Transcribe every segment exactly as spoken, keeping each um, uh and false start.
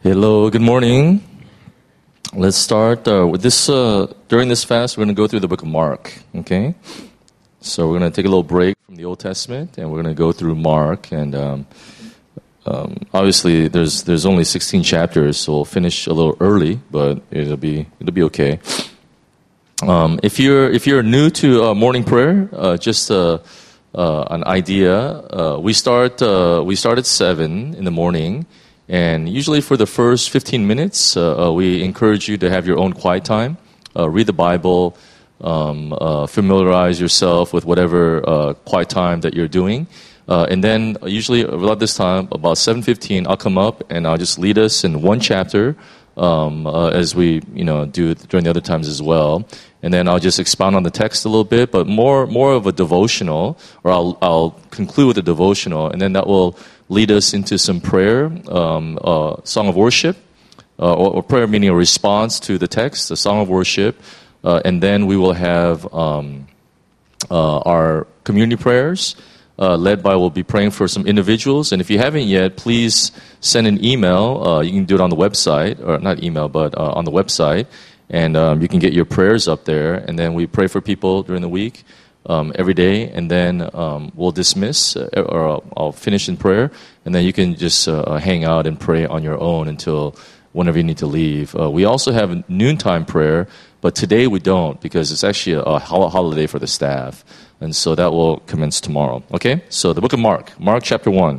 Hello, good morning. Let's start uh, with this. Uh, during this fast, we're going to go through the book of Mark, okay? So we're going to take a little break from the Old Testament, and we're going to go through Mark. And um, um, obviously, there's there's only sixteen chapters, so we'll finish a little early, but it'll be it'll be okay. Um, if you're if you're new to uh, morning prayer, uh, just uh, uh, an idea. Uh, we start uh, we start at seven in the morning. And usually for the first fifteen minutes, uh, uh, we encourage you to have your own quiet time, uh, read the Bible, um, uh, familiarize yourself with whatever uh, quiet time that you're doing. Uh, and then usually about this time, about seven fifteen, I'll come up and I'll just lead us in one chapter um, uh, as we you know do during the other times as well. And then I'll just expound on the text a little bit, but more more of a devotional, or I'll, I'll conclude with a devotional, and then that will lead us into some prayer, um, uh, song of worship, uh, or, or prayer meaning a response to the text, a song of worship, uh, and then we will have um, uh, our community prayers, uh, led by, we'll be praying for some individuals, and if you haven't yet, please send an email. Uh, you can do it on the website, or not email, but uh, on the website, and um, you can get your prayers up there, and then we pray for people during the week. Um, every day, and then um, we'll dismiss, uh, or I'll, I'll finish in prayer, and then you can just uh, hang out and pray on your own until whenever you need to leave. Uh, we also have noontime prayer, but today we don't because it's actually a, a holiday for the staff, and so that will commence tomorrow. Okay, so the book of Mark, Mark chapter one.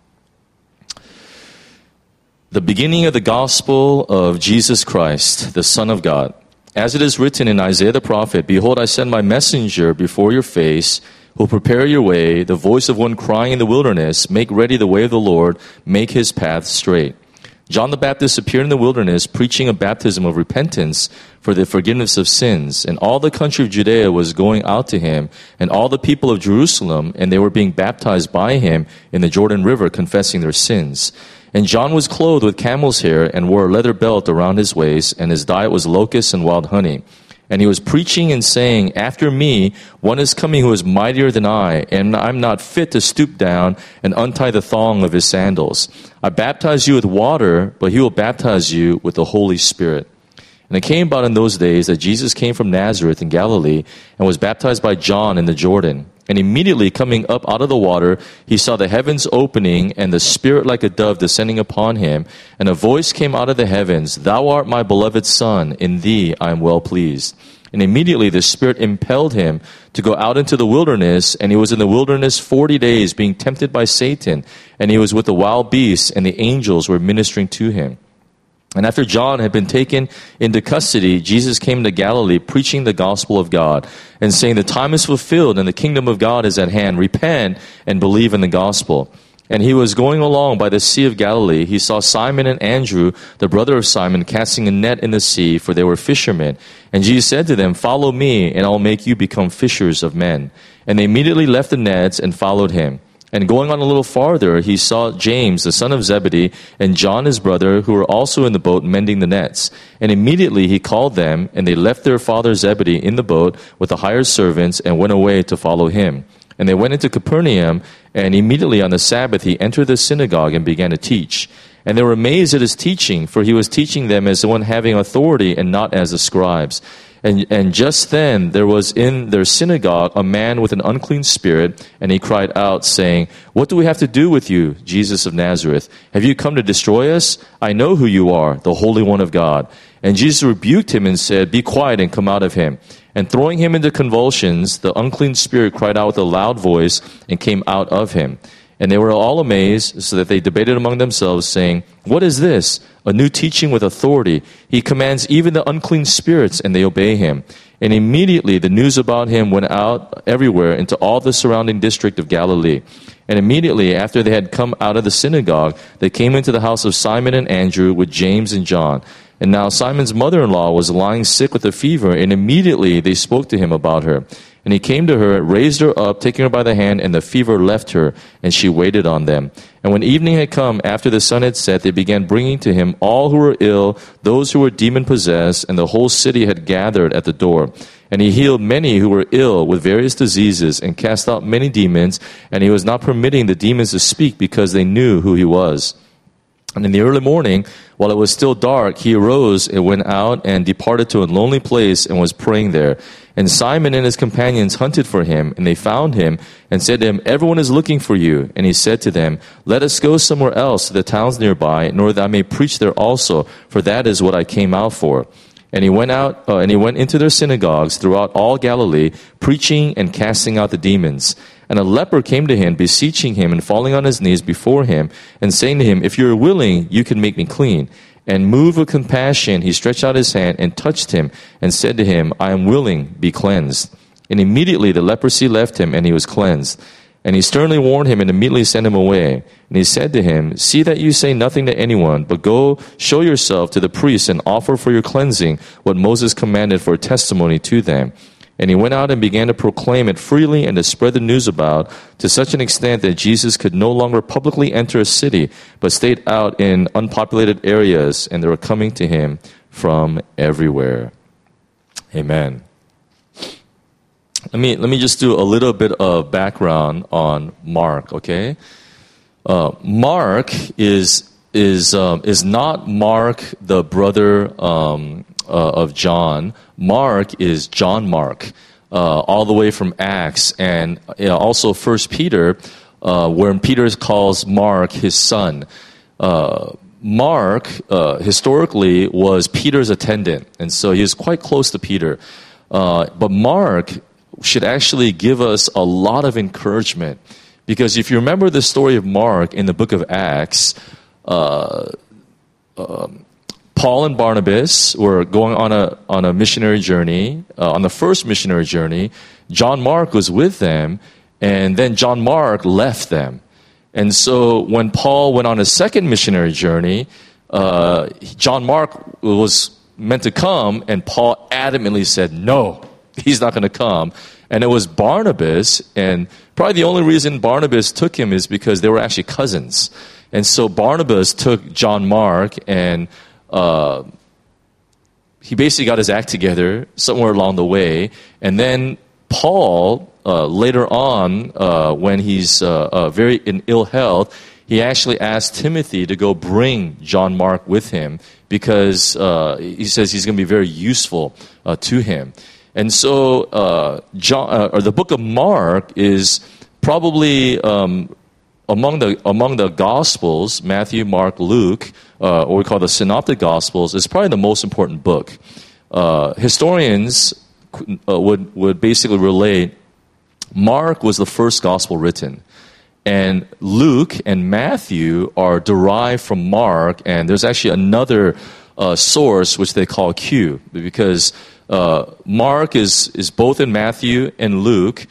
The beginning of the gospel of Jesus Christ, the Son of God. As it is written in Isaiah the prophet, "Behold, I send my messenger before your face, who will prepare your way, the voice of one crying in the wilderness, make ready the way of the Lord, make his path straight." John the Baptist appeared in the wilderness, preaching a baptism of repentance for the forgiveness of sins. And all the country of Judea was going out to him, and all the people of Jerusalem, and they were being baptized by him in the Jordan River, confessing their sins. And John was clothed with camel's hair and wore a leather belt around his waist, and his diet was locusts and wild honey. And he was preaching and saying, "After me, one is coming who is mightier than I, and I'm not fit to stoop down and untie the thong of his sandals. I baptize you with water, but he will baptize you with the Holy Spirit." And it came about in those days that Jesus came from Nazareth in Galilee and was baptized by John in the Jordan. And immediately coming up out of the water, he saw the heavens opening and the Spirit like a dove descending upon him. And a voice came out of the heavens, "Thou art my beloved Son, in thee I am well pleased." And immediately the Spirit impelled him to go out into the wilderness, and he was in the wilderness forty days, being tempted by Satan. And he was with the wild beasts, and the angels were ministering to him. And after John had been taken into custody, Jesus came to Galilee preaching the gospel of God and saying, "The time is fulfilled and the kingdom of God is at hand. Repent and believe in the gospel." And he was going along by the Sea of Galilee. He saw Simon and Andrew, the brother of Simon, casting a net in the sea, for they were fishermen. And Jesus said to them, "Follow me, and I'll make you become fishers of men." And they immediately left the nets and followed him. And going on a little farther, he saw James, the son of Zebedee, and John his brother, who were also in the boat mending the nets. And immediately he called them, and they left their father Zebedee in the boat with the hired servants and went away to follow him. And they went into Capernaum, and immediately on the Sabbath he entered the synagogue and began to teach. And they were amazed at his teaching, for he was teaching them as one having authority and not as the scribes. And, and just then there was in their synagogue a man with an unclean spirit, and he cried out, saying, "What do we have to do with you, Jesus of Nazareth? Have you come to destroy us? I know who you are, the Holy One of God." And Jesus rebuked him and said, "Be quiet and come out of him." And throwing him into convulsions, the unclean spirit cried out with a loud voice and came out of him. And they were all amazed, so that they debated among themselves, saying, "What is this? A new teaching with authority. He commands even the unclean spirits, and they obey him." And immediately the news about him went out everywhere into all the surrounding district of Galilee. And immediately after they had come out of the synagogue, they came into the house of Simon and Andrew with James and John. And now Simon's mother-in-law was lying sick with a fever, and immediately they spoke to him about her. And he came to her, raised her up, taking her by the hand, and the fever left her, and she waited on them. And when evening had come, after the sun had set, they began bringing to him all who were ill, those who were demon-possessed, and the whole city had gathered at the door. And he healed many who were ill with various diseases, and cast out many demons, and he was not permitting the demons to speak, because they knew who he was. And in the early morning, while it was still dark, he arose and went out and departed to a lonely place and was praying there. And Simon and his companions hunted for him, and they found him and said to him, "Everyone is looking for you." And he said to them, "Let us go somewhere else to the towns nearby, in order that I may preach there also, for that is what I came out for." And he went out, uh, and he went into their synagogues throughout all Galilee, preaching and casting out the demons. And a leper came to him, beseeching him and falling on his knees before him, and saying to him, "If you are willing, you can make me clean." And moved with compassion, he stretched out his hand and touched him, and said to him, "I am willing, be cleansed." And immediately the leprosy left him, and he was cleansed. And he sternly warned him and immediately sent him away. And he said to him, "See that you say nothing to anyone, but go show yourself to the priests and offer for your cleansing what Moses commanded for a testimony to them." And he went out and began to proclaim it freely and to spread the news about, to such an extent that Jesus could no longer publicly enter a city, but stayed out in unpopulated areas, and they were coming to him from everywhere. Amen. Let me let me just do a little bit of background on Mark. Okay, uh, Mark is is um, is not Mark the brother um, uh, of John. Mark is John Mark, uh, all the way from Acts, and you know, also First Peter, uh, where Peter calls Mark his son. Uh, Mark uh, historically was Peter's attendant, and so he is quite close to Peter. Uh, but Mark should actually give us a lot of encouragement, because if you remember the story of Mark in the book of Acts, uh, um, Paul and Barnabas were going on a on a missionary journey. Uh, on the first missionary journey, John Mark was with them, and then John Mark left them. And so when Paul went on a second missionary journey, uh, John Mark was meant to come, and Paul adamantly said, "No, he's not going to come." And it was Barnabas, and probably the only reason Barnabas took him is because they were actually cousins. And so Barnabas took John Mark, and uh, he basically got his act together somewhere along the way. And then Paul, uh, later on, uh, when he's uh, uh, very in ill health, he actually asked Timothy to go bring John Mark with him, because uh, he says he's going to be very useful uh, to him. And so, uh, John, uh, or the book of Mark is probably um, among the among the Gospels, Matthew, Mark, Luke, uh, or we call the Synoptic Gospels, is probably the most important book. Uh, historians uh, would would basically relate Mark was the first gospel written, and Luke and Matthew are derived from Mark, and there's actually another uh, source which they call Q, because Uh, Mark is is both in Matthew and Luke.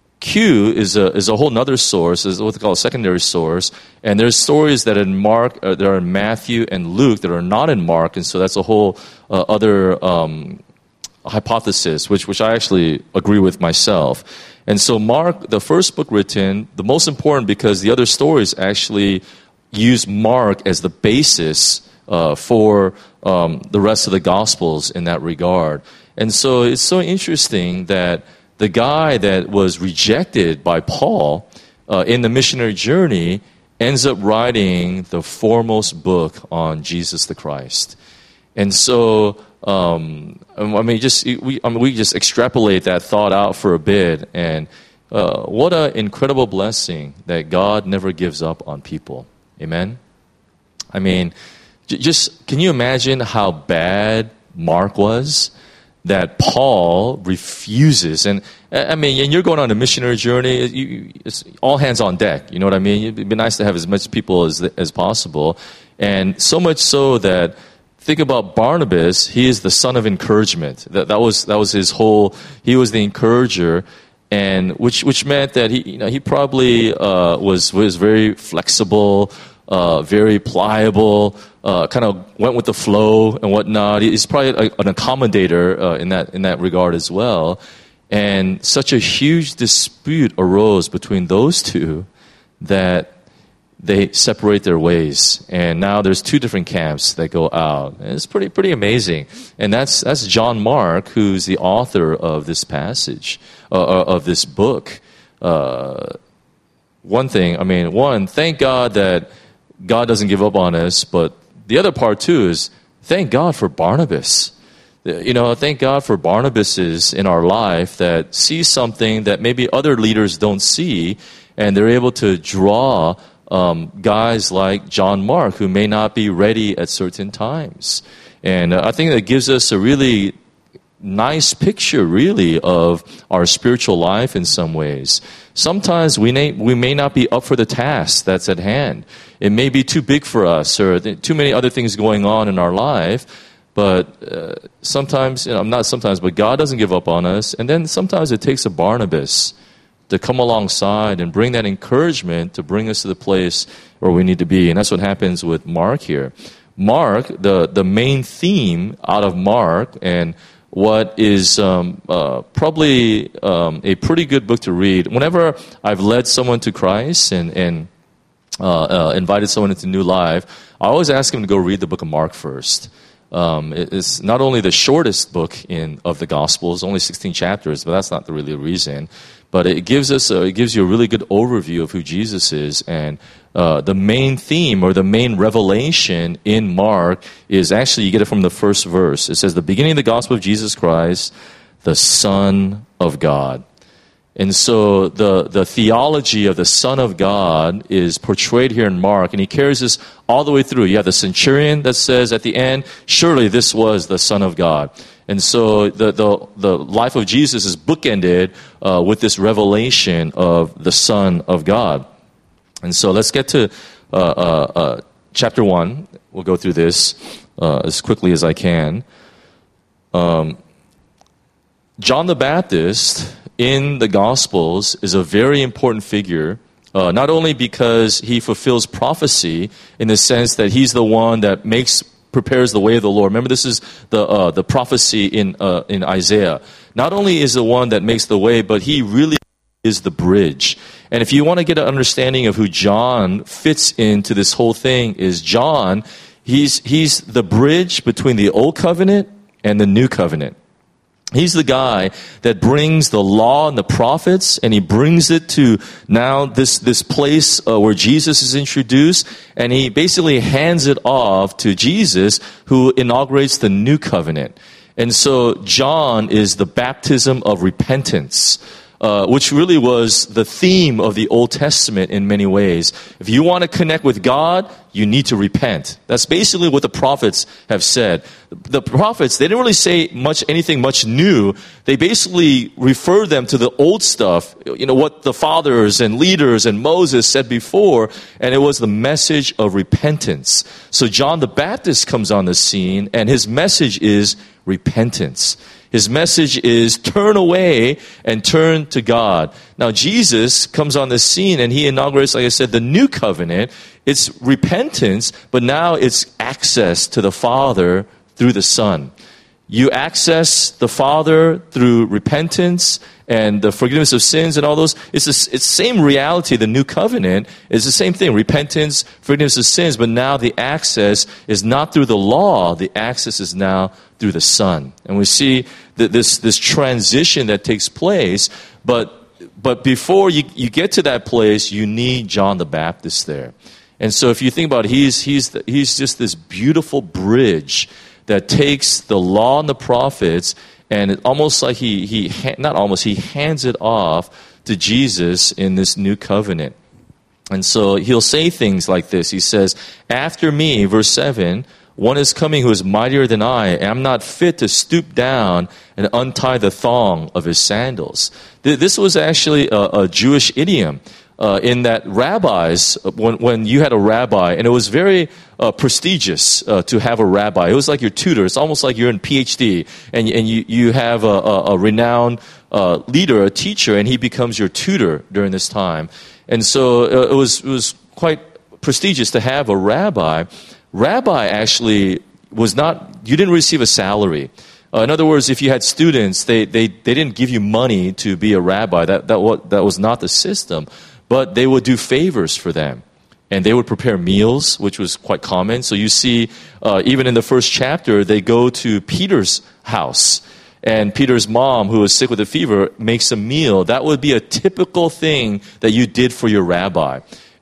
Q is a is a whole other source, is what they call a secondary source. And there's stories that in Mark uh, that are in Matthew and Luke that are not in Mark, and so that's a whole uh, other um, hypothesis, which which I actually agree with myself. And so Mark, the first book written, the most important because the other stories actually use Mark as the basis uh, for um, the rest of the Gospels in that regard. And so it's so interesting that the guy that was rejected by Paul uh, in the missionary journey ends up writing the foremost book on Jesus the Christ. And so, um, I mean, just we, I mean, we just extrapolate that thought out for a bit, and uh, what an incredible blessing that God never gives up on people. Amen? I mean, j- just can you imagine how bad Mark was? That Paul refuses, and I mean, and you're going on a missionary journey, you, it's all hands on deck, you know what I mean? It'd be nice to have as much people as as possible, and so much so that, think about Barnabas, he is the son of encouragement. That that was that was his whole, he was the encourager, and which which meant that he, you know, he probably uh, was was very flexible, uh, very pliable, uh, kind of went with the flow and whatnot. He's probably a, an accommodator uh, in that in that regard as well. And such a huge dispute arose between those two that they separate their ways. And now there's two different camps that go out. And it's pretty pretty amazing. And that's that's John Mark, who's the author of this passage, uh, of this book. Uh, one thing, I mean, one, thank God that God doesn't give up on us, but the other part too is thank God for Barnabas. You know, thank God for Barnabases in our life that see something that maybe other leaders don't see, and they're able to draw um, guys like John Mark who may not be ready at certain times. And uh, I think that gives us a really nice picture, really, of our spiritual life in some ways. Sometimes we may, we may not be up for the task that's at hand. It may be too big for us, or th- too many other things going on in our life. But uh, sometimes, you know, not sometimes, but God doesn't give up on us. And then sometimes it takes a Barnabas to come alongside and bring that encouragement to bring us to the place where we need to be. And that's what happens with Mark here. Mark, the, the main theme out of Mark, and what is um, uh, probably um, a pretty good book to read. Whenever I've led someone to Christ and, and uh, uh, invited someone into new life, I always ask them to go read the book of Mark first. Um, it's not only the shortest book in of the Gospels, only sixteen chapters, but that's not the really the reason. But it gives us a, it gives you a really good overview of who Jesus is, and uh, the main theme or the main revelation in Mark is actually you get it from the first verse. It says, "The beginning of the gospel of Jesus Christ, the Son of God." And so the, the theology of the Son of God is portrayed here in Mark, and he carries this all the way through. You have the centurion that says at the end, surely this was the Son of God. And so the, the, the life of Jesus is bookended uh, with this revelation of the Son of God. And so let's get to uh, uh, uh, chapter one. We'll go through this uh, as quickly as I can. Um, John the Baptist in the Gospels is a very important figure, uh, not only because he fulfills prophecy in the sense that he's the one that makes prepares the way of the Lord. Remember, this is the uh, the prophecy in uh, in Isaiah. Not only is the one that makes the way, but he really is the bridge. And if you want to get an understanding of who John fits into this whole thing, is John, he's he's the bridge between the Old Covenant and the New Covenant. He's the guy that brings the law and the prophets, and he brings it to now this, this place uh, where Jesus is introduced, and he basically hands it off to Jesus, who inaugurates the new covenant. And so John is the baptism of repentance, uh, which really was the theme of the Old Testament in many ways. If you want to connect with God, you need to repent. That's basically what the prophets have said. The prophets, they didn't really say much, anything much new. They basically refer them to the old stuff, you know, what the fathers and leaders and Moses said before, and it was the message of repentance. So John the Baptist comes on the scene, and his message is repentance. His message is turn away and turn to God. Now, Jesus comes on the scene and he inaugurates, like I said, the new covenant. It's repentance, but now it's access to the Father through the Son. You access the Father through repentance and the forgiveness of sins and all those. It's the it's same reality. The new covenant is the same thing. Repentance, forgiveness of sins, but now the access is not through the law. The access is now through the Son. And we see that this, this transition that takes place, but but before you, you get to that place, you need John the Baptist there. And so if you think about it, he's, he's, the, he's just this beautiful bridge that takes the law and the prophets, and it almost like he, he not almost, he hands it off to Jesus in this new covenant. And so he'll say things like this. He says, after me, verse seven, one is coming who is mightier than I, and I'm not fit to stoop down and untie the thong of his sandals. This was actually a, a Jewish idiom. Uh, in that rabbis, when, when you had a rabbi, and it was very uh, prestigious uh, to have a rabbi. It was like your tutor. It's almost like you're in P H D, and, and you, you have a, a, a renowned uh, leader, a teacher, and he becomes your tutor during this time. And so uh, it was it was quite prestigious to have a rabbi. Rabbi actually was not, you didn't receive a salary. Uh, in other words, if you had students, they, they, they didn't give you money to be a rabbi. That, that, what, that was not the system. But they would do favors for them. And they would prepare meals, which was quite common. So you see, uh, even in the first chapter, they go to Peter's house. And Peter's mom, who was sick with a fever, makes a meal. That would be a typical thing that you did for your rabbi.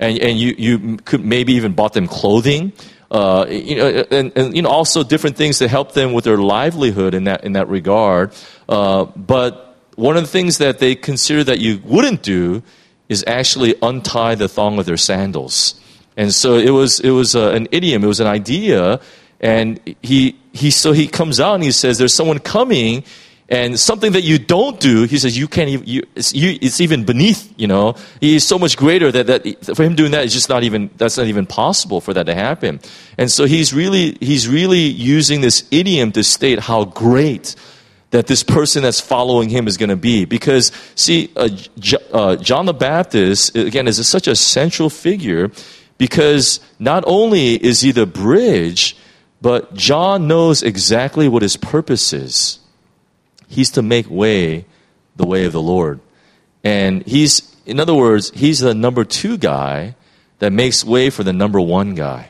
and, and you, you could maybe even bought them clothing, uh, you know, and, and, you know, also different things to help them with their livelihood in that, in that regard. Uh, but one of the things that they consider that you wouldn't do is actually untie the thong of their sandals. And so it was, it was uh, an idiom, it was an idea, and he, he, so he comes out and he says, there's someone coming, and something that you don't do, he says, you can't even, you, it's, you, it's even beneath, you know. He's so much greater that, that for him doing that is just not even, that's not even possible for that to happen. And so he's really, he's really using this idiom to state how great that this person that's following him is going to be. Because, see, uh, J- uh, John the Baptist, again, is a, such a central figure, because not only is he the bridge, but John knows exactly what his purpose is. He's to make way, the way of the Lord. And he's, in other words, he's the number two guy that makes way for the number one guy.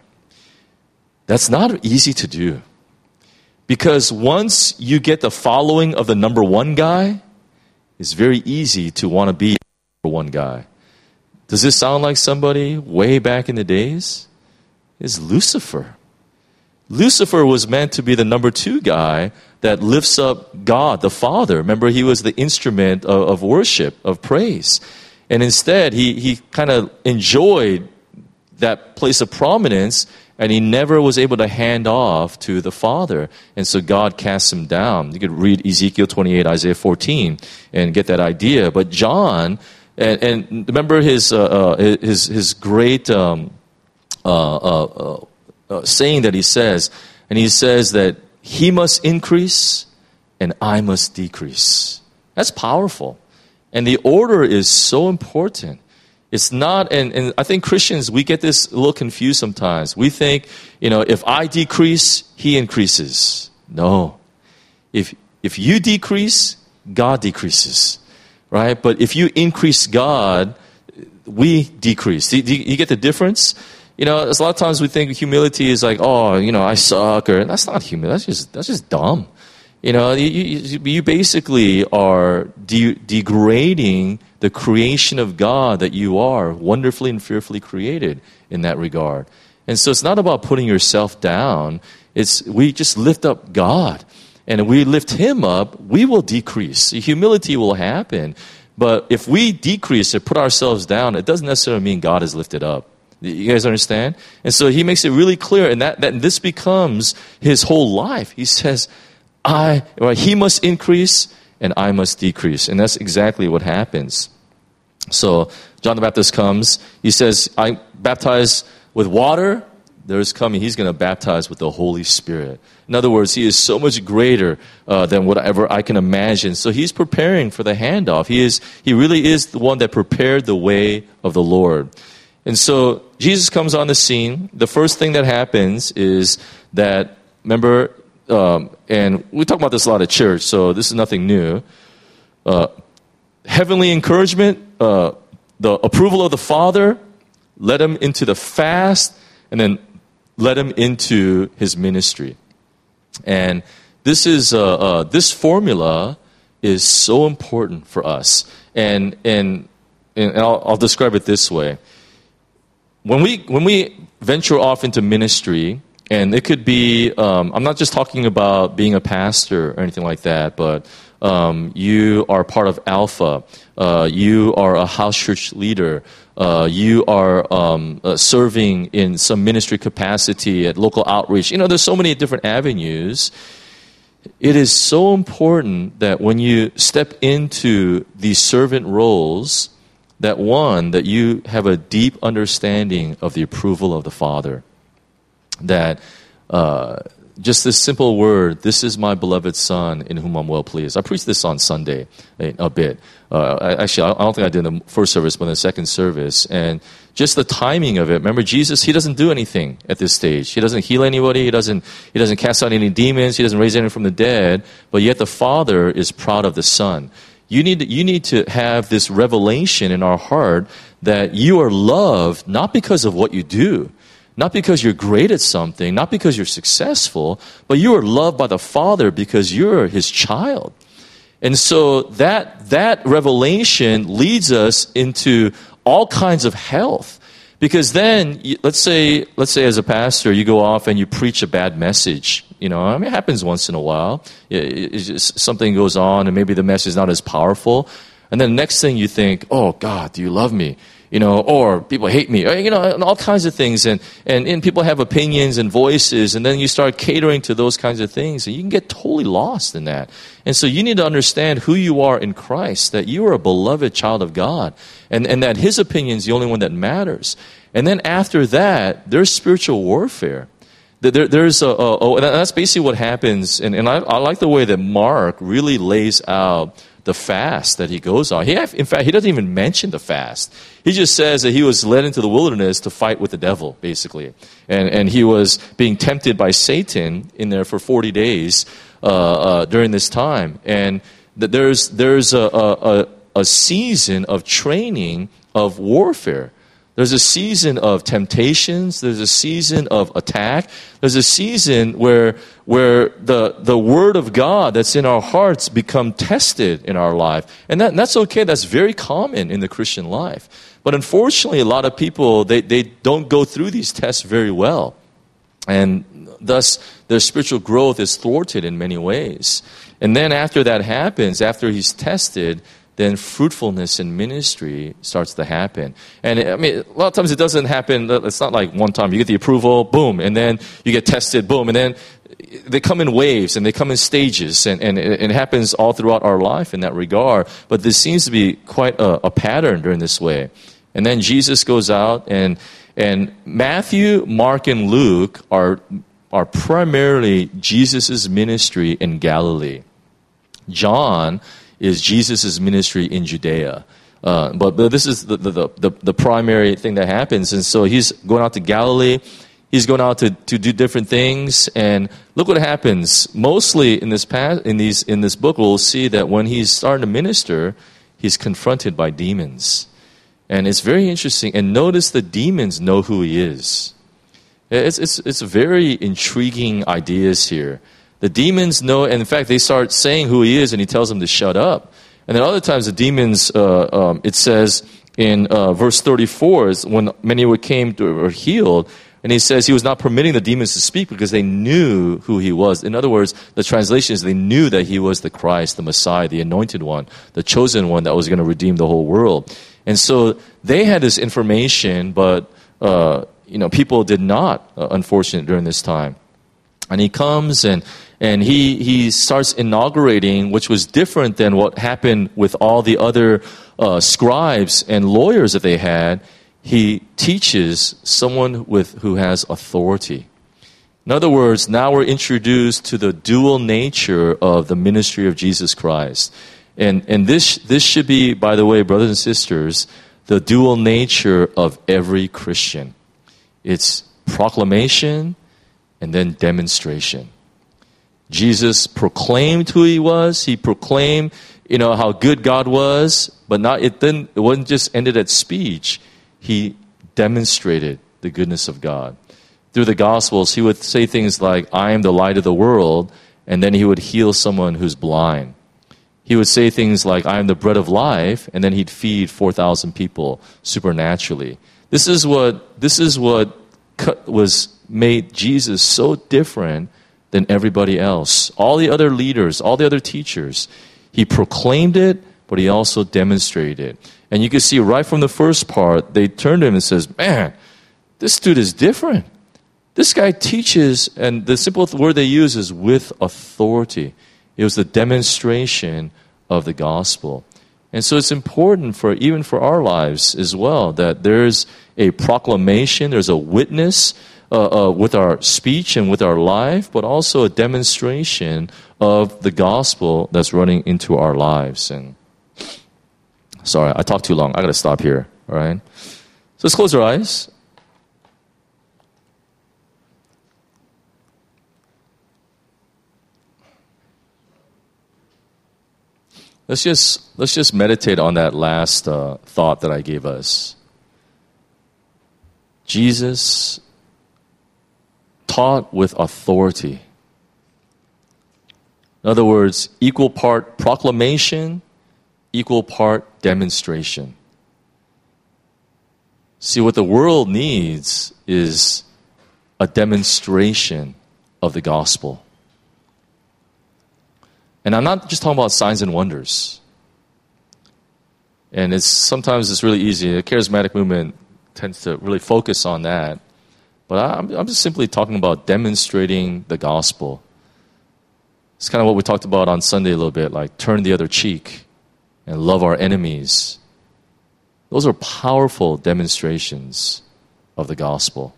That's not easy to do. Because once you get the following of the number one guy, it's very easy to want to be the number one guy. Does this sound like somebody way back in the days? It's Lucifer. Lucifer was meant to be the number two guy that lifts up God, the Father. Remember, he was the instrument of, of worship, of praise. And instead, he, he kind of enjoyed that place of prominence, and he never was able to hand off to the Father. And so God casts him down. You could read Ezekiel twenty-eight, Isaiah fourteen, and get that idea. But John, and, and remember his, uh, uh, his, his great um, uh, uh, uh, uh, saying that he says, and he says that he must increase and I must decrease. That's powerful. And the order is so important. It's not, and, and I think Christians, we get this a little confused sometimes. We think, you know, if I decrease, he increases. No. If, if you decrease, God decreases. Right? But if you increase God, we decrease. Do, do you get the difference? You know, there's a lot of times we think humility is like, oh, you know, I suck, or that's not humility. That's just that's just dumb. You know, you, you, you basically are de- degrading the creation of God that you are, wonderfully and fearfully created in that regard. And so it's not about putting yourself down. It's we just lift up God, and if we lift Him up, we will decrease. Humility will happen. But if we decrease or put ourselves down, it doesn't necessarily mean God is lifted up. You guys understand? And so he makes it really clear, and that, that this becomes his whole life. He says, I, or he must increase, and I must decrease. And that's exactly what happens. So John the Baptist comes. He says, I baptize with water. There's coming. He's going to baptize with the Holy Spirit. In other words, he is so much greater uh, than whatever I can imagine. So he's preparing for the handoff. He is. He really is the one that prepared the way of the Lord. And so Jesus comes on the scene. The first thing that happens is that, remember, um, and we talk about this a lot at church, so this is nothing new. Uh, heavenly encouragement, uh, the approval of the Father, led him into the fast, and then led him into his ministry. And this is uh, uh, this formula is so important for us. And and and I'll, I'll describe it this way. When we when we venture off into ministry, and it could be, um, I'm not just talking about being a pastor or anything like that, but um, you are part of Alpha, uh, you are a house church leader, uh, you are um, uh, serving in some ministry capacity at local outreach. You know, there's so many different avenues. It is so important that when you step into these servant roles, that one, that you have a deep understanding of the approval of the Father. That uh, just this simple word, this is my beloved Son in whom I'm well pleased. I preached this on Sunday a, a bit. Uh, I, actually, I don't think I did in the first service, but in the second service. And just the timing of it. Remember, Jesus, he doesn't do anything at this stage. He doesn't heal anybody. He doesn't, he doesn't cast out any demons. He doesn't raise anyone from the dead. But yet the Father is proud of the Son. You need, to, you need to have this revelation in our heart that you are loved not because of what you do, not because you're great at something, not because you're successful, but you are loved by the Father because you're His child. And so that, that revelation leads us into all kinds of health Because then, you- let's say, let's say as a pastor, you go off and you preach a bad message. You know, I mean, it happens once in a while. It, it's just, something goes on, and maybe the message is not as powerful. And then the next thing you think, oh, God, do you love me? You know, or people hate me, or, you know, and all kinds of things. And, and, and people have opinions and voices, and then you start catering to those kinds of things, and you can get totally lost in that. And so you need to understand who you are in Christ, that you are a beloved child of God, and, and that His opinion is the only one that matters. And then after that, there's spiritual warfare. There, there's a, a, a, and that's basically what happens, and, and I, I like the way that Mark really lays out the fast that he goes on. He have, in fact, he doesn't even mention the fast. He just says that he was led into the wilderness to fight with the devil, basically. And, and he was being tempted by Satan in there for forty days uh, uh, during this time. And that there's, there's a, a, a season of training of warfare. There's a season of temptations. There's a season of attack. There's a season where where the the Word of God that's in our hearts become tested in our life. And, that, and that's okay. That's very common in the Christian life. But unfortunately, a lot of people, they, they don't go through these tests very well. And thus, their spiritual growth is thwarted in many ways. And then after that happens, after he's tested, then fruitfulness in ministry starts to happen. And I mean, a lot of times it doesn't happen. It's not like one time you get the approval, boom, and then you get tested, boom, and then they come in waves and they come in stages, and, and it happens all throughout our life in that regard. But this seems to be quite a, a pattern during this way. And then Jesus goes out, and and Matthew, Mark, and Luke are are primarily Jesus' ministry in Galilee. John is Jesus' ministry in Judea. Uh, but, but this is the, the, the, the primary thing that happens. And so he's going out to Galilee. He's going out to, to do different things. And look what happens. Mostly in this past, in these in this book, we'll see that when he's starting to minister, he's confronted by demons. And it's very interesting. And notice the demons know who he is. It's, it's, it's very intriguing ideas here. The demons know, and in fact, they start saying who he is, and he tells them to shut up. And then other times, the demons, uh, um, it says in uh, verse thirty-four, is when many were came to, were healed, and he says he was not permitting the demons to speak because they knew who he was. In other words, the translation is they knew that he was the Christ, the Messiah, the anointed one, the chosen one that was going to redeem the whole world. And so they had this information, but uh, you know, people did not, uh, unfortunately, during this time. And he comes and and he he starts inaugurating, which was different than what happened with all the other uh, scribes and lawyers that they had. He teaches someone with who has authority. In other words, now we're introduced to the dual nature of the ministry of Jesus Christ. And and this this should be, by the way, brothers and sisters, the dual nature of every Christian. It's proclamation and then demonstration. Jesus proclaimed who he was. He proclaimed, you know, how good God was, but not it didn't it wasn't just ended at speech. He demonstrated the goodness of God. Through the Gospels, he would say things like, I am the light of the world, and then he would heal someone who's blind. He would say things like, I am the bread of life, and then he'd feed four thousand people supernaturally. This is what this is what was made Jesus so different than everybody else. All the other leaders, all the other teachers, he proclaimed it, but he also demonstrated it. And you can see right from the first part, they turned to him and says, man, this dude is different. This guy teaches, and the simple word they use is with authority. It was the demonstration of the gospel. And so it's important for even for our lives as well that there's a proclamation, there's a witness uh, uh, with our speech and with our life, but also a demonstration of the gospel that's running into our lives. And sorry, I talked too long. I got to stop here. All right. So let's close our eyes. Let's just let's just meditate on that last uh, thought that I gave us. Jesus taught with authority. In other words, equal part proclamation, equal part demonstration. See, what the world needs is a demonstration of the gospel. And I'm not just talking about signs and wonders. And it's sometimes it's really easy. The charismatic movement tends to really focus on that. But I'm, I'm just simply talking about demonstrating the gospel. It's kind of what we talked about on Sunday a little bit, like turn the other cheek and love our enemies. Those are powerful demonstrations of the gospel.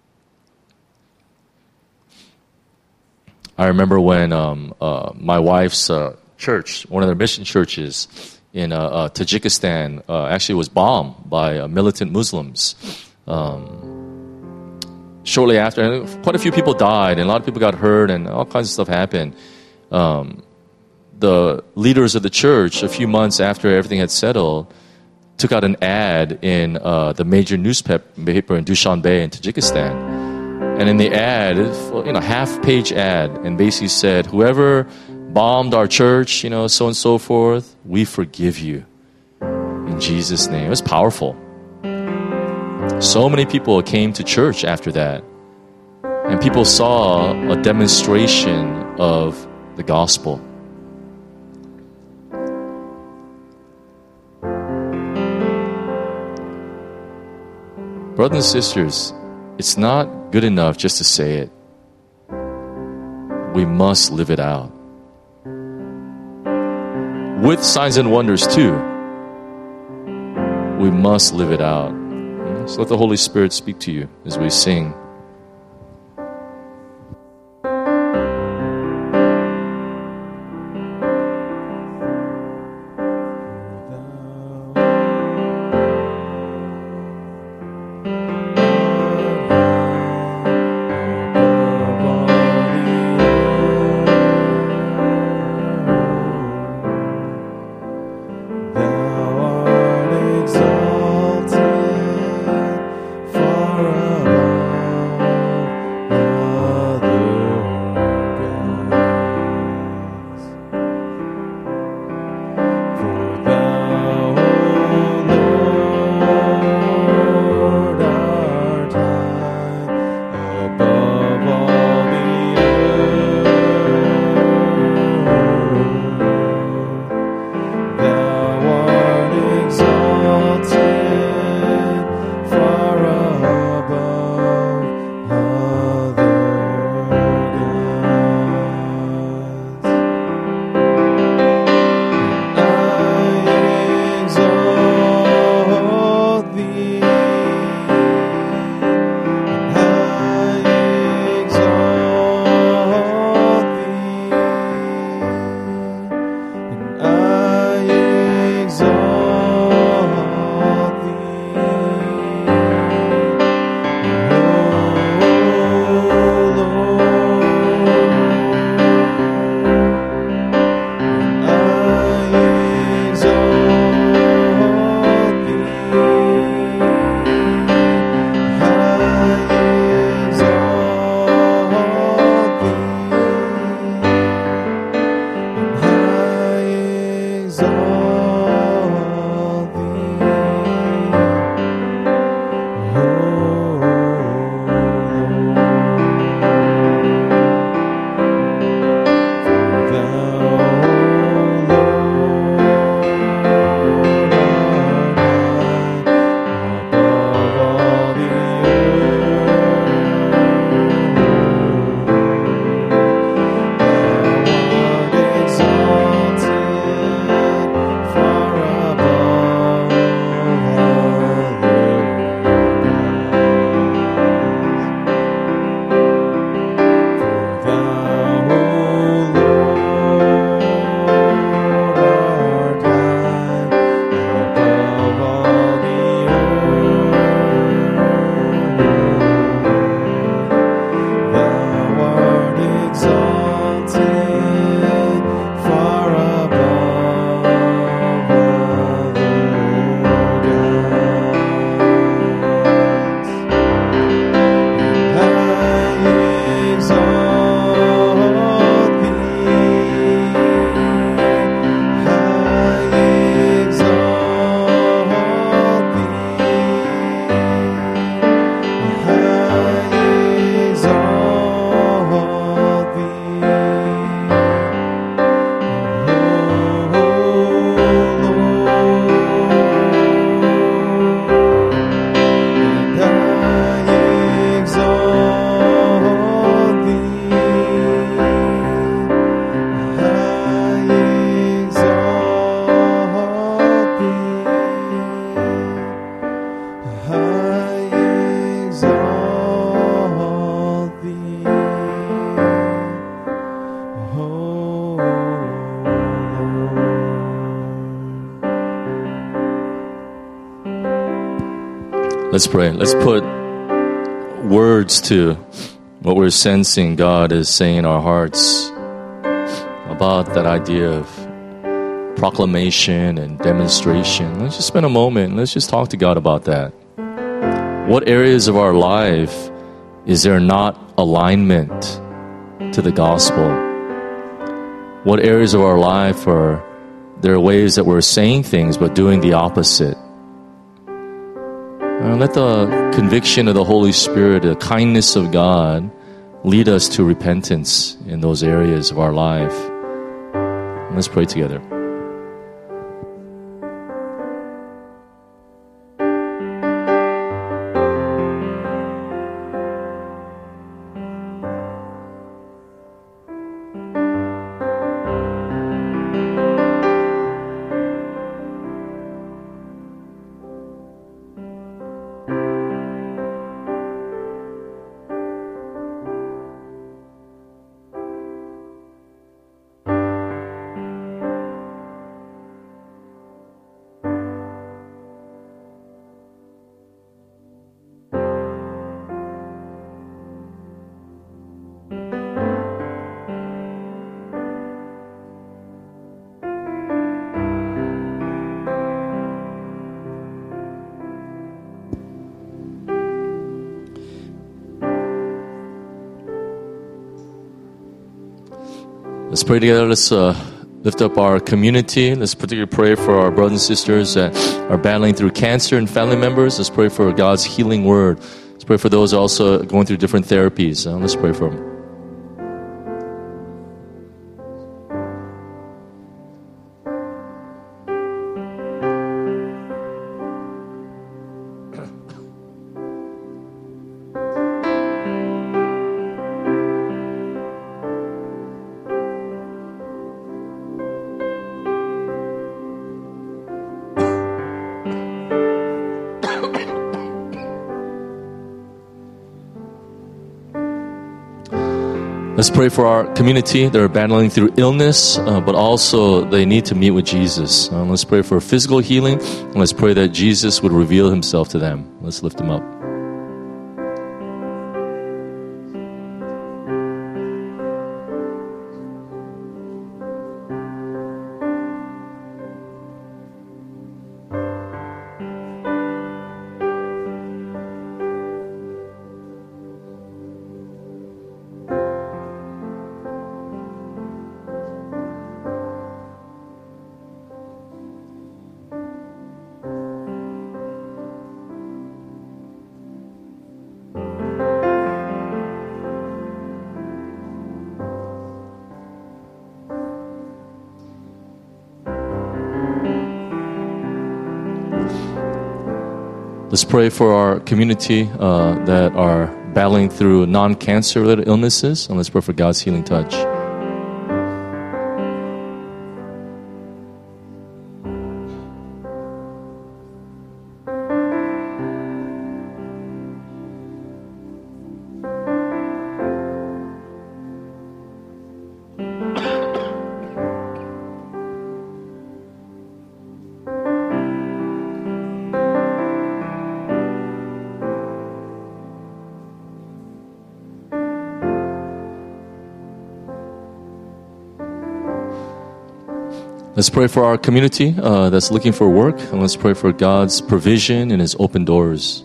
I remember when um, uh, my wife's uh, church, one of their mission churches in uh, uh, Tajikistan, uh, actually was bombed by uh, militant Muslims. Um, shortly after, and quite a few people died, and a lot of people got hurt, and all kinds of stuff happened. Um, the leaders of the church, a few months after everything had settled, took out an ad in uh, the major newspaper in Dushanbe in Tajikistan. And in the ad, you know, half-page ad, and basically said, whoever bombed our church, you know, so and so forth, we forgive you. In Jesus' name. It was powerful. So many people came to church after that. And people saw a demonstration of the gospel. Brothers and sisters, it's not good enough just to say it. We must live it out. With signs and wonders too. We must live it out. So let the Holy Spirit speak to you as we sing. Thou art exalted far above. Let's pray. Let's put words to what we're sensing God is saying in our hearts about that idea of proclamation and demonstration. Let's just spend a moment and let's just talk to God about that. What areas of our life is there not alignment to the gospel? What areas of our life are there ways that we're saying things but doing the opposite? Uh, let the conviction of the Holy Spirit, the kindness of God, lead us to repentance in those areas of our life. Let's pray together. Let's pray together. Let's uh, lift up our community. Let's particularly pray for our brothers and sisters that are battling through cancer and family members. Let's pray for God's healing word. Let's pray for those also going through different therapies. Uh, let's pray for them. Let's pray for our community that are battling through illness, uh, but also they need to meet with Jesus. Uh, let's pray for physical healing, and let's pray that Jesus would reveal himself to them. Let's lift him up. Let's pray for our community uh, that are battling through non-cancer related illnesses, and let's pray for God's healing touch. Let's pray for our community uh, that's looking for work, and let's pray for God's provision and his open doors.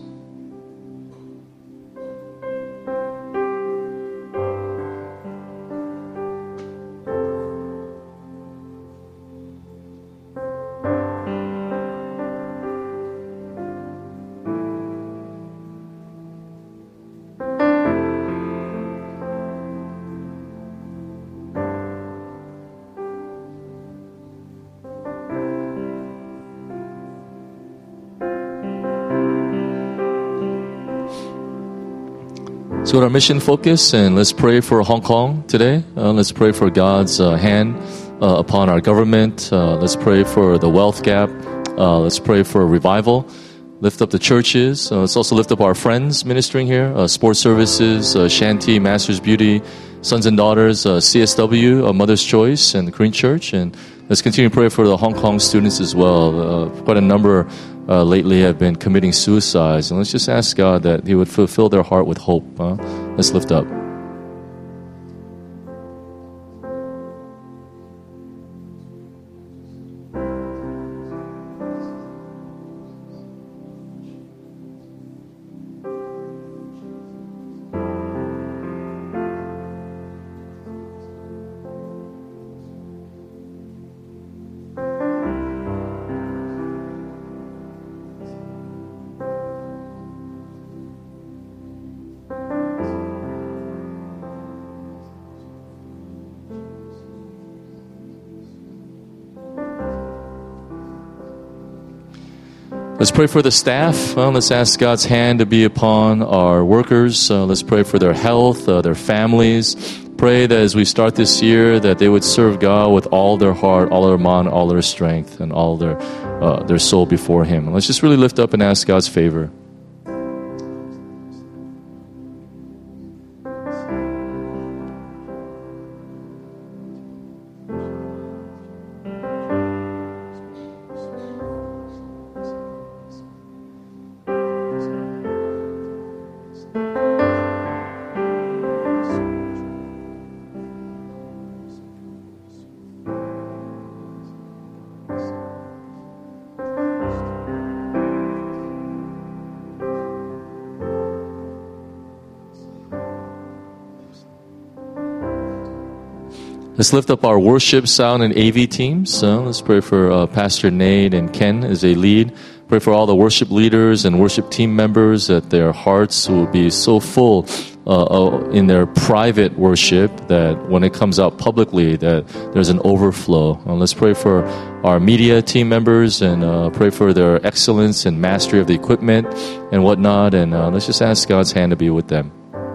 Let's go to our mission focus and let's pray for Hong Kong today. Uh, let's pray for God's uh, hand uh, upon our government. Uh, let's pray for the wealth gap. Uh, let's pray for revival. Lift up the churches. Uh, let's also lift up our friends ministering here. Uh, sports services, uh, Shanty, Master's Beauty, Sons and Daughters, uh, C S W, uh, Mother's Choice, and the Korean Church. And let's continue to pray for the Hong Kong students as well. Uh, quite a number uh, lately have been committing suicides. And let's just ask God that He would fulfill their heart with hope. Huh? Let's lift up. Let's pray for the staff. Well, let's ask God's hand to be upon our workers. Uh, let's pray for their health, uh, their families. Pray that as we start this year, that they would serve God with all their heart, all their mind, all their strength, and all their uh, their soul before Him. And let's just really lift up and ask God's favor. Let's lift up our worship, sound, and A V teams. So let's pray for uh, Pastor Nate and Ken as they lead. Pray for all the worship leaders and worship team members that their hearts will be so full uh, in their private worship that when it comes out publicly that there's an overflow. Uh, let's pray for our media team members and uh, pray for their excellence and mastery of the equipment and whatnot. And uh, let's just ask God's hand to be with them.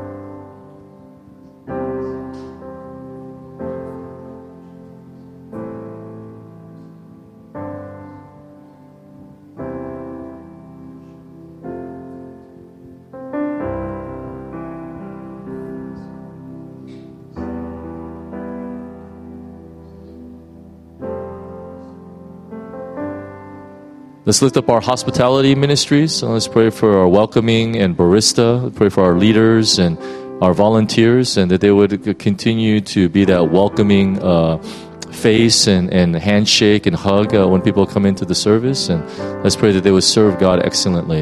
Let's lift up our hospitality ministries. So let's pray for our welcoming and barista. Let's pray for our leaders and our volunteers, and that they would continue to be that welcoming uh, face and, and handshake and hug uh, when people come into the service. And let's pray that they would serve God excellently.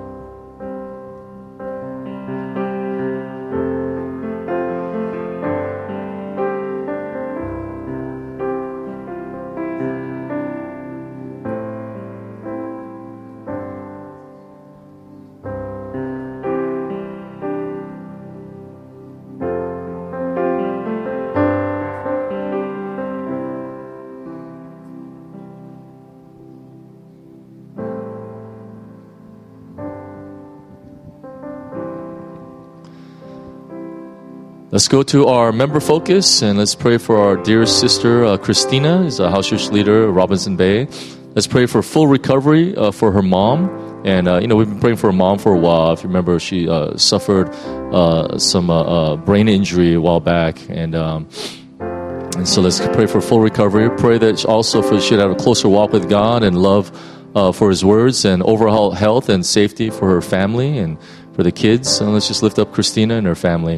Let's go to our member focus and let's pray for our dear sister uh, Christina, is a house church leader, Robinson Bay. Let's pray for full recovery uh, for her mom. And, uh, you know, we've been praying for her mom for a while. If you remember, she uh, suffered uh, some uh, uh, brain injury a while back. And um, and so let's pray for full recovery. Pray that also for she should have a closer walk with God and love uh, for His words and overall health and safety for her family and for the kids. So let's just lift up Christina and her family.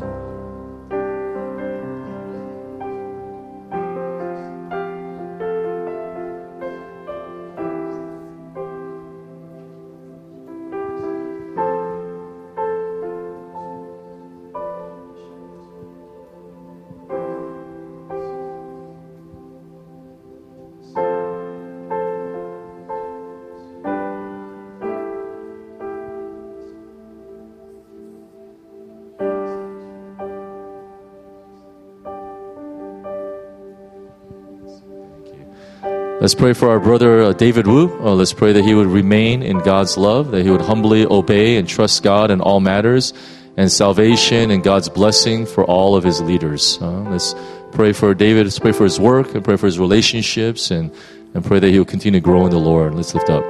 Let's pray for our brother uh, David Wu. Uh, let's pray that he would remain in God's love, that he would humbly obey and trust God in all matters, and salvation and God's blessing for all of his leaders. Uh, let's pray for David. Let's pray for his work and pray for his relationships, and, and pray that he will continue to grow in the Lord. Let's lift up.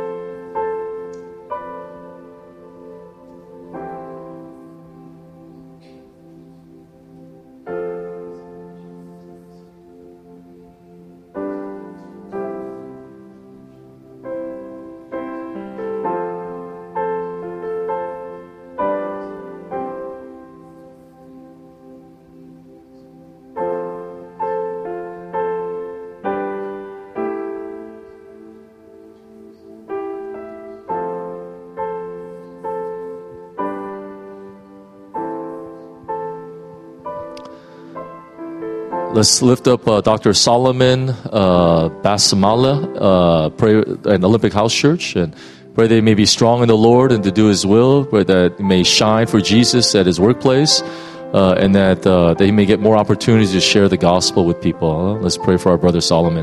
Let's lift up uh, Doctor Solomon uh, Basamala, uh, pray in Olympic House Church, and pray they may be strong in the Lord and to do His will, pray that he may shine for Jesus at his workplace, uh, and that uh, they may get more opportunities to share the gospel with people. Uh, let's pray for our brother Solomon.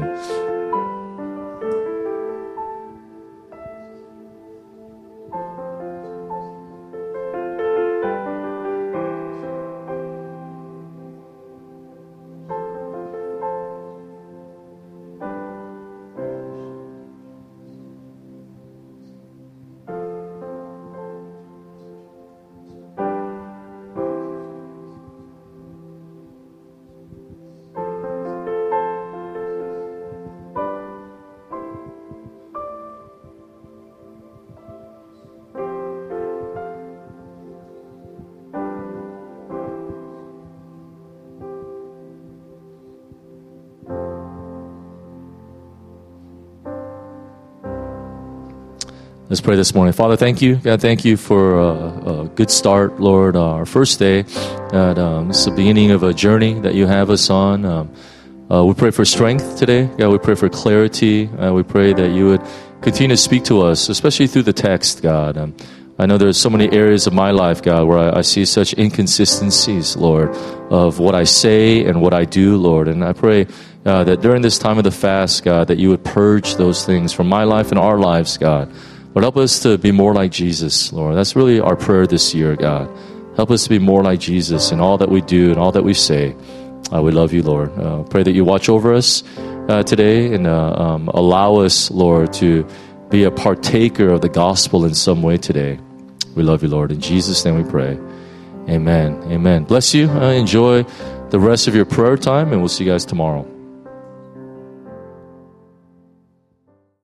Let's pray this morning. Father, thank you. God, thank you for uh, a good start, Lord. Uh, our first day. God, um, this is the beginning of a journey that you have us on. Um, uh, we pray for strength today. God, we pray for clarity. Uh, we pray that you would continue to speak to us, especially through the text, God. Um, I know there's so many areas of my life, God, where I, I see such inconsistencies, Lord, of what I say and what I do, Lord. And I pray uh, that during this time of the fast, God, that you would purge those things from my life and our lives, God. Lord, help us to be more like Jesus, Lord. That's really our prayer this year, God. Help us to be more like Jesus in all that we do and all that we say. Uh, we love you, Lord. Uh, pray that you watch over us uh, today and uh, um, allow us, Lord, to be a partaker of the gospel in some way today. We love you, Lord. In Jesus' name we pray. Amen. Amen. Bless you. Uh, enjoy the rest of your prayer time, and we'll see you guys tomorrow.